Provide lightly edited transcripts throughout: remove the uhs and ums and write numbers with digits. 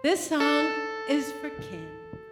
This song is for Ken.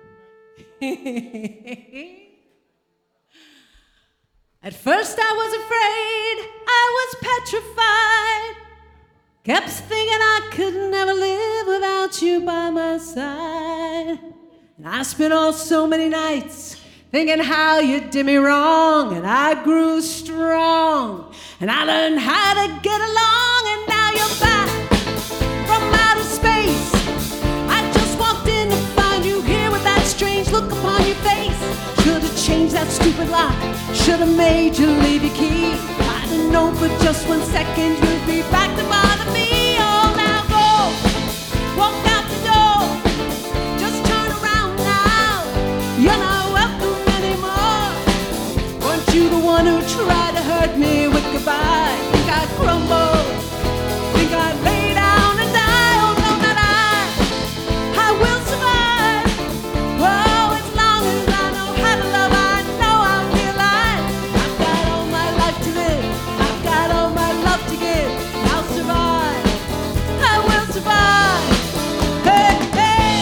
At first I was afraid, I was petrified. Kept thinking I could never live without you by my side. And I spent all so many nights thinking how you did me wrong. And I grew strong, and I learned how to get along. And now you're back from outer space. I just walked in to find you here with that strange look upon your face. Should've changed that stupid lock, should've made you leave your key. I didn't know for just 1 second you'd be back to bother me. Oh, now go, walk out the door, just turn around now. You're not welcome anymore. Weren't you the one who tried to hurt me with goodbye? Think I'd crumble, think I'd lay down and die. Oh, no, not I will survive. Oh, as long as I know how to love, I know I'll be alive. I've got all my life to live, I've got all my love to give. I'll survive, I will survive. Hey, hey.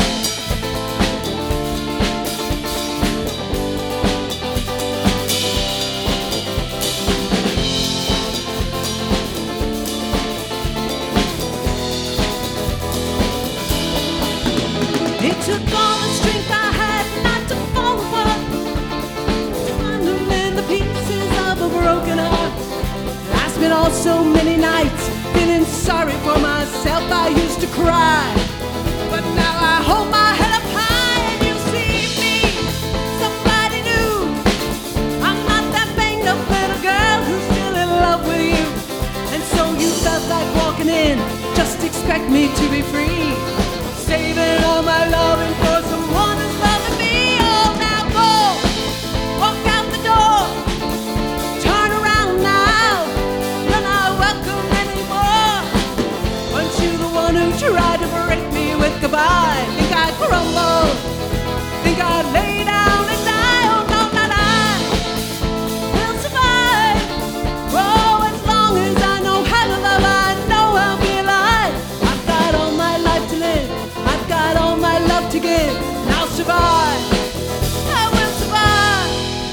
It took all the strength I had not to fall apart, trying to mend the pieces of a broken heart. And I spent all so many nights feeling sorry for myself. I used to cry, but now I hold my head up high and you see me, somebody new. I'm not that banged up little girl who's still in love with you. And so you felt like walking in, just expect me to be free, saving all my loving for someone who's loving me. Oh, now go, walk out the door, turn around now. You're not welcome anymore. Weren't you the one who tried to break me with goodbye? Think I'd crumble, think I'd lay down and die. Oh, no, not I will survive. Oh, as long as I know how to love, I know I'll be alive. I've got all my life to live, I've got all my love to give, and I'll survive, I will survive.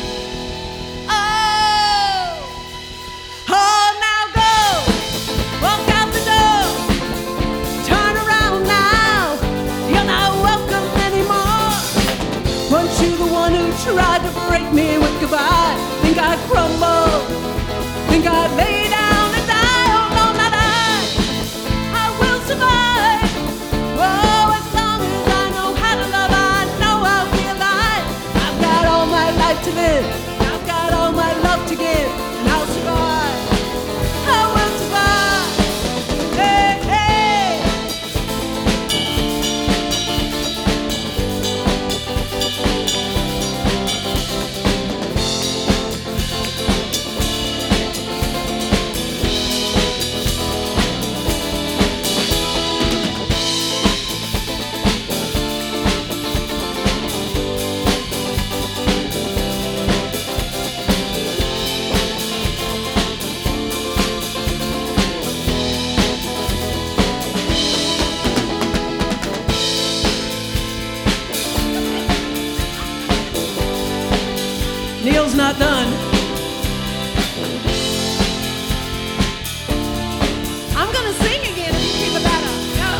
Oh, now go, walk out the door, turn around now. You're not welcome anymore. Weren't you the one who tried to break me with goodbye? Think I'd crumble, think I'd lay down and die. Oh, no, not I will survive. Oh, as long as I know how to love, I know I'll be alive. I've got all my life to live, I've got all my love to give, and I'll survive, I will survive. Hey, hey. Neil's not done. I'm gonna sing again if you keep that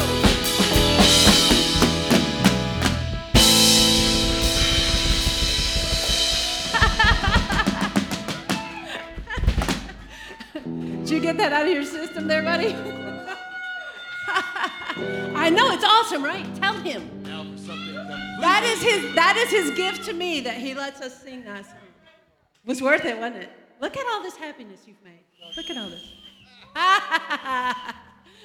up. Go. Did you get that out of your system there, buddy? I know, it's awesome, right? Tell him. Now for something That is his gift to me, that he lets us sing that song. It was worth it, wasn't it? Look at all this happiness you've made. Look at all this.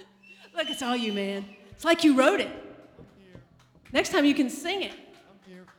Look, it's all you, man. It's like you wrote it. Next time you can sing it. I'm here.